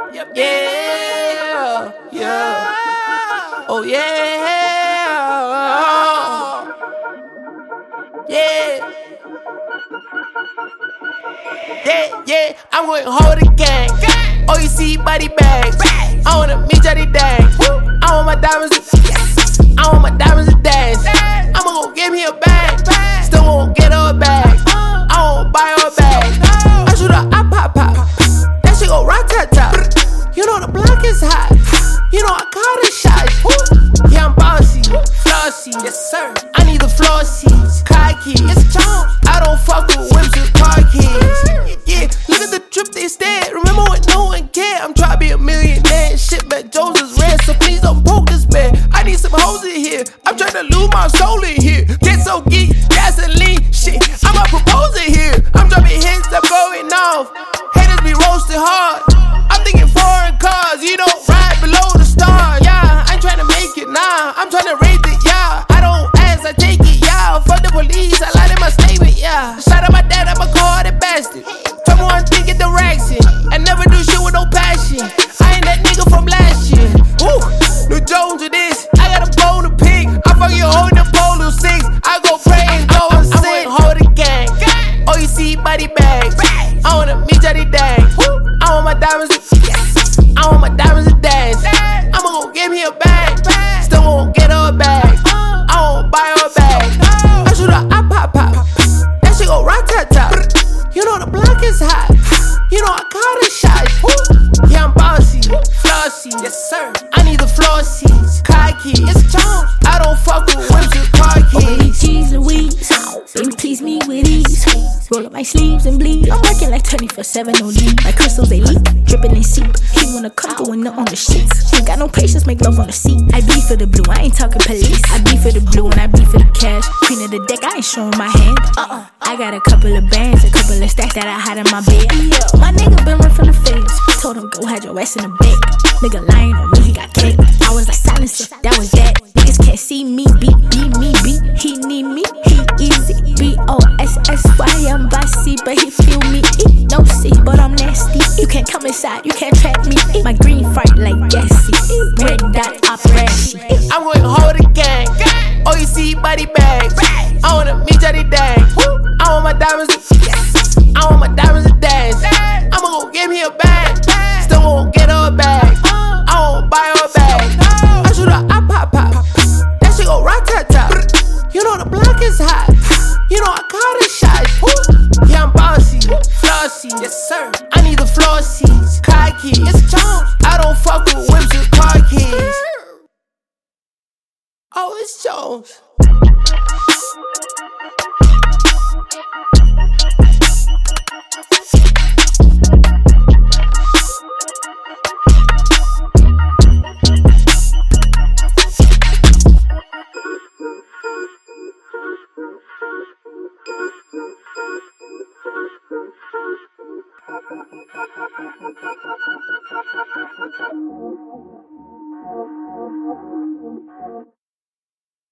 Yeah, yeah. Oh yeah, yeah, yeah. I'm going hold the gang. Oh, you see body bags. I wanna meet Jody Dang. I want my diamonds to, I want my diamonds to dance. I'ma go give me a bag. Still won't get her a bag. I won't buy her a bag. I shoot her, I pop. That shit go rat-tat-tat. You know the block is hot. You know I call the shots. Yeah, I'm bossy, flossy. Yes, sir. I need the floor seats, car keys. It's Jones. I don't fuck with whips with car keys. Yeah, look at the trip they stayed. Remember when no one cared? I'm trying to be a millionaire. Shit, man, Jones is rare, so please don't poke this man. I need some hoes in here. I'm trying to lose my soul in here. Get so geek, gasoline, shit. I'm a proposer here. I'm dropping hits, I'm going off. Haters be roasted hard. I'm thinking foreign cars, you don't ride below the stars. Yeah, I ain't trying to make it, nah. I'm trying to rate it, yeah. I don't ask, I take it, yeah. Fuck the police, I lied in my statement, yeah. Shout out my dad, I'm a cold bastard. Turn one thing, get the racks in. I never do shit with no passion. I ain't that nigga from last year. Woo, New Jones with this. I got a bone to pick. I fuck you holding the polo 6. I go pray and go and sing. Hold the gang. Oh, you see body bags. I wanna meet Jody Dang. I want my diamonds to, I want my diamonds to dance. I'ma go give me a bag. Still won't get her a bag. I won't buy her a bag. I shoot her, I pop. That shit go rat-tat-tat. You know the block is hot. You know I call the shots. Yeah, I'm bossy, flossy. Yes, sir. I need the floor seats, car keys. It's Jones. I don't fuck with whips with car keys. G's Louise, baby, please me with ease. Roll up my sleeves and bleed. I'm working like 24/7 on leave. My crystals they leak, dripping and seep. He wanna come going up on the sheets. Ain't got no patience, make love on the seat. I bleed for the blue, I ain't talking police. I bleed for the blue and I bleed for the cash. Queen of the deck, I ain't showing my hand. I got a couple of bands, a couple of stacks that I hide in my bed. My nigga been run from the face. Told him go hide your ass in the bed. Nigga lying on me, he got cake. I was like silencer, that was that. Niggas can't see me, beat. He need me, he easy. BOSSY, I'm bossy, but he feel me. No C, but I'm nasty. You can't come inside, you can't trap me. My green fight like gassy. Red dot, operation. I'm going hold the gang. Oh, you see body bags. I wanna meet Jody Dang. I want my diamonds to, I want my diamonds to dance. I'ma go give me a bag. Still won't get her a bag. I won't buy her a bag. I shoot her, I pop. That shit go rat-tat-tat. You know the block is hot. You know I call the shots. Yeah, I'm bossy, flossy. Yes, sir. I need the floor seats, car keys. It's Jones. I don't fuck with whips with car keys. Oh, it's Jones.